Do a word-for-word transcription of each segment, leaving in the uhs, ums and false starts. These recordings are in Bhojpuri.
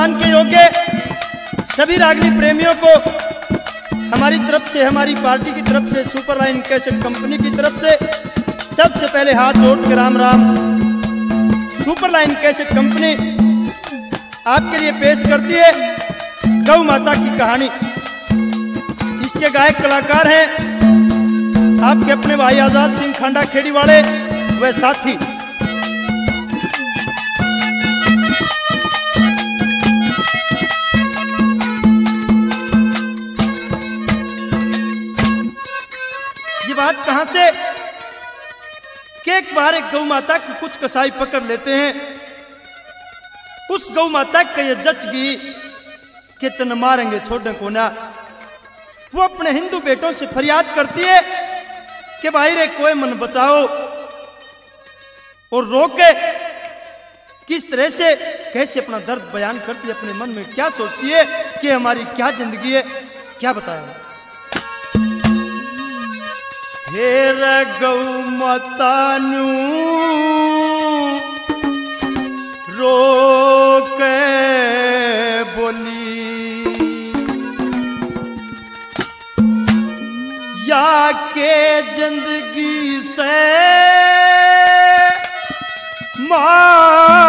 सम्मान के योग्य सभी रागनी प्रेमियों को हमारी तरफ से, हमारी पार्टी की तरफ से, सुपरलाइन कैसेट कंपनी की तरफ से सबसे पहले हाथ जोड़ के Ram Ram. Superline cassette company आपके लिए पेश करती है गौ माता की कहानी। इसके गायक कलाकार हैं आपके अपने भाई आजाद सिंह खांडा खेड़ी वाले व साथी। ये बात कहां से कि एक बार एक गौ माता की कुछ कसाई पकड़ लेते हैं। उस गौ माता का ये जच गई कि तन मारेंगे छोड़ने को ना। वो अपने हिंदू बेटों से फरियाद करती है कि भाई रे कोई मन बचाओ, और रोके किस तरह से कैसे अपना दर्द बयान करती है, अपने मन में क्या सोचती है कि हमारी क्या जिंदगी है, क्या बताया। हेर गौ माता नू रोके बोली, या के जिंदगी से मारी,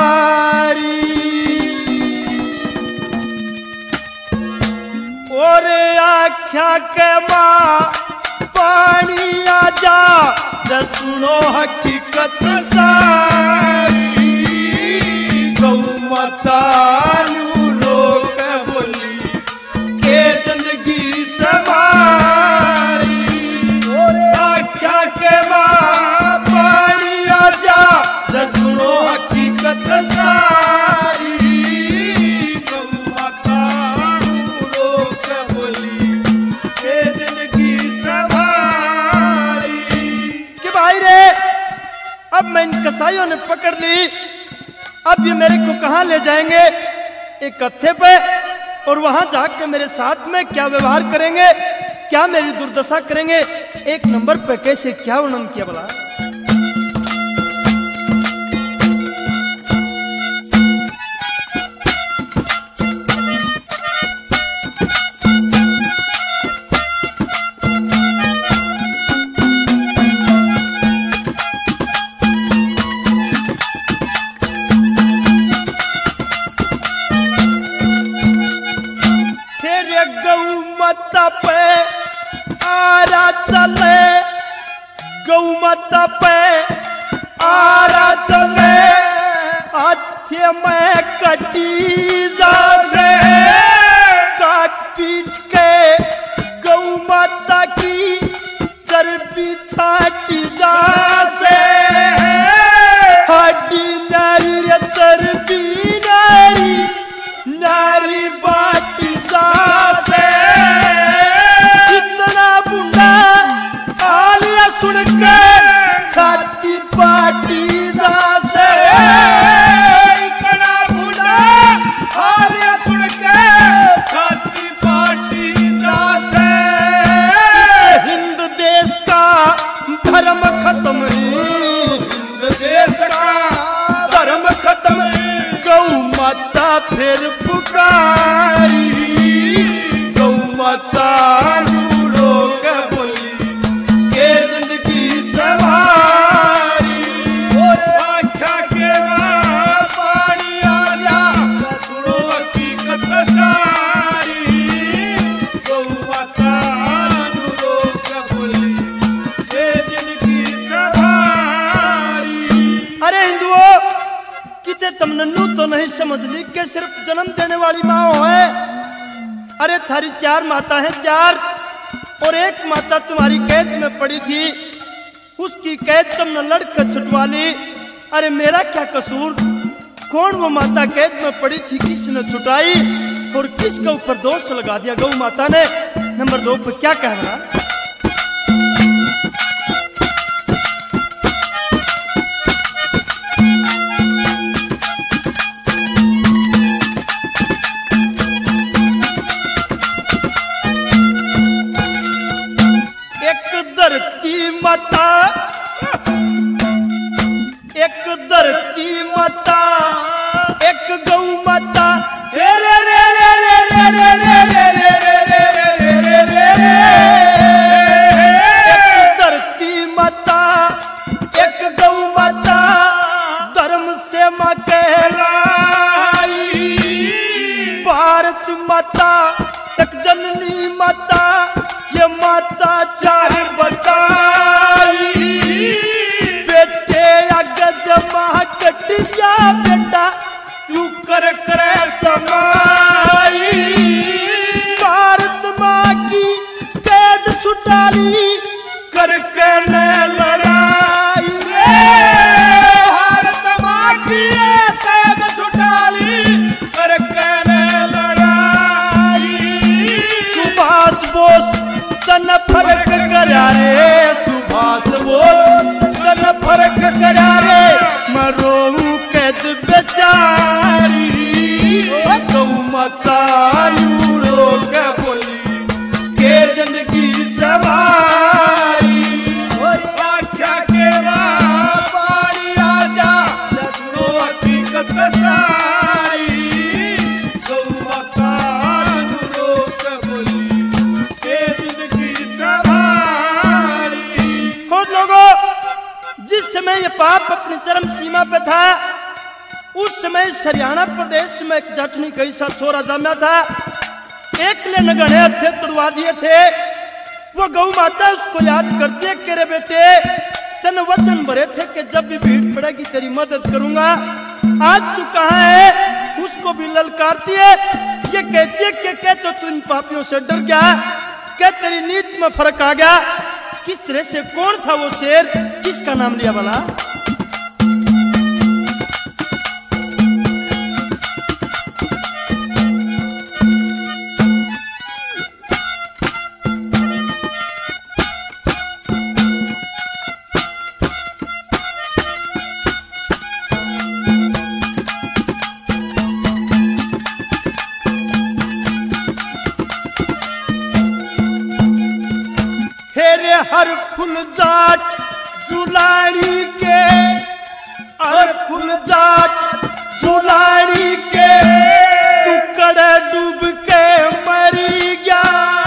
और आख्या के माँ पानी आजा ज सुनो हकीकत सारी। गौ माता नू रोक बोली के जिंदगी समारी, और आख्या के माँ पानी आजा ज सुनो हकीकत सारी। गौ माता नू रोक बोली के जिंदगी समारी। कि भाई रे अब मैं इन कसाईयों ने पकड़ ली, अब ये मेरे को कहां ले जाएंगे, एक कत्थे पे, और वहां जाकर मेरे साथ में क्या व्यवहार करेंगे, क्या मेरी दुर्दशा करेंगे, एक नंबर पे कैसे क्या वर्णन किया बोला। गौ माता पे आरा चले हाथे में कटी जा से काट पीट के गौ माता की चर्बी छाटी जा से। हड्डी नारी रे चर्बी नारी नारी बाटी जा से। कितना बुढ़ा आलिया सुन के छाती पाटी जा से। इतना बुढ़ा आलिया सुन के छाती पाटी जा से। हिंद देश का धर्म खत्म, हिंद देश का धर्म खत्म, गौ माता फिर पुकारी। गौ माता तुम नन्नू तो नहीं समझ ली कि सिर्फ जन्म देने वाली माँ है। अरे थारी चार माता है, चार, और एक माता तुम्हारी कैद में पड़ी थी, उसकी कैद तुमने लड़कर छुटवा ली। अरे मेरा क्या कसूर, कौन वो माता कैद में पड़ी थी, किसने छुटाई और किसके ऊपर दोष लगा दिया गौ माता ने। नंबर दो पे क्या कहना। माता एक धरती माता, एक गौ माता, भारत माता तक जननी माता ये माता चार बताई, बेटे आगे जमा कट जा बेटा तू कर करे समाई, भारत माँ की कैद छुटाली करके न लड़ाई, भारत माँ की कैद छुटाली करके न लड़ाई, सुभाष बोस तन फर्क करा रे, सुभाष बोस तन फर्क करा रे, मरो कैद बेचारी गौ माता यूरो के बोली के जिंदगी सवारी, आख्या के पानी आजा सुनो हकीकत सारी, गौ माता यूरो के बोली के जिंदगी सवारी। और लोगों, जिस समय ये पाप अपनी चरम सीमा पे था उस समय हरियाणा प्रदेश में एक जटनी कैसा छोरा जमा था, एक ले नगणे थे तुड़वा दिए थे, वो गौ माता उसको याद करती है कि रे बेटे तन वचन भरे थे कि जब भी भीड़ पड़ेगी तेरी मदद करूंगा, आज तू कहाँ है, उसको भी ललकारती है, ये कहती है कि क्या तो तू इन पापियों से डर गया, क्या तेरी नीति में फर्क आ गया, किस तरह से कौन था वो शेर, किसका नाम लिया भला? हर फूल जाट जुलाड़ी के, हर फूल जाट जुलाड़ी के, तू कड़े डूब के मरी गया,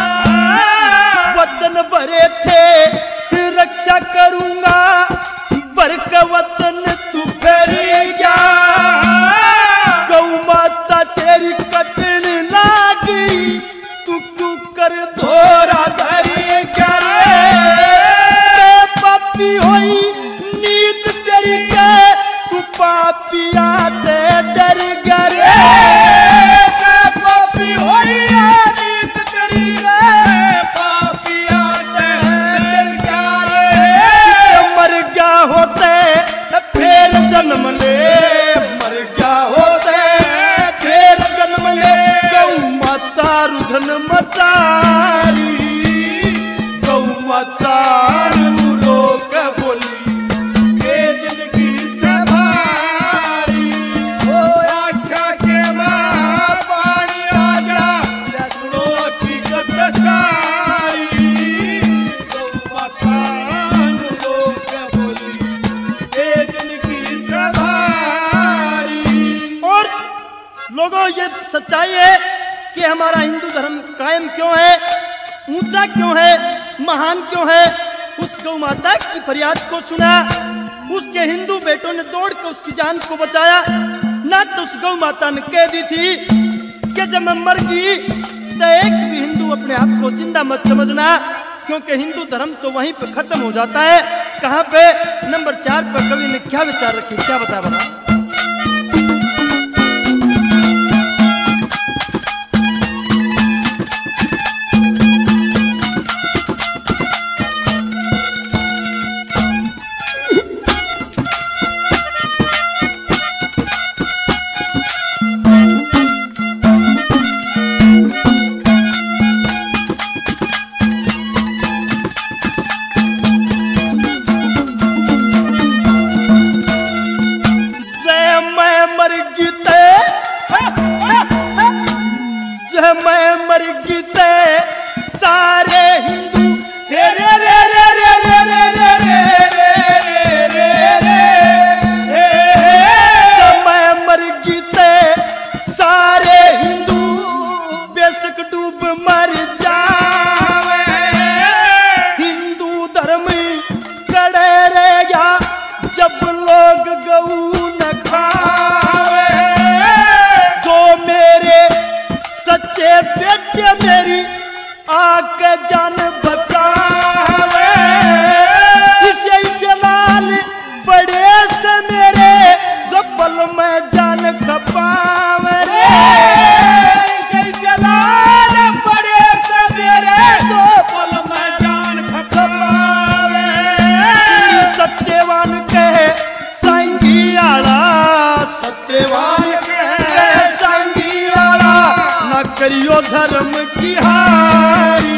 वचन भरे थे रक्षा करूंगा, बर का वचन तू फेरी गया, गौ माता तेरी कटन लागी, तू तू कर धोरा धरी क्या होई नीत तेरी के, तू पापिया ते डर गरे, पापी होई नीत तेरी के, पापिया ते डर गरे, मर गया होते फिर जन्म ले, मर गया होते फिर जन्म ले, गौ माता रुधन मचारी, गौ माता सच्चाई है कि हमारा हिंदू धर्म कायम क्यों है, ऊंचा क्यों है, महान क्यों है। उस गौ माता की फरियाद को सुना, उसके हिंदू बेटों ने दौड़ कर उसकी जान को बचाया, ना तो उस गौ माता ने कह दी थी कि जब मैं मर गई तो एक भी हिंदू अपने आप को जिंदा मत समझना, क्योंकि हिंदू धर्म तो वहीं पे खत्म हो जाता है। कहाँ पे? नंबर चार पर कवि ने क्या विचार रखे, क्या बता बता बेटे मेरी आके जान बचावे, इसे इसे लाल बड़े से मेरे जो पल में जान खपावे रे, इसे इसे लाल बड़े से मेरे जो पल में जान खपावे। सत्यवान कहे संगियाला, सत्यवान कहे संगियाला, न करियो धर्म की हारी।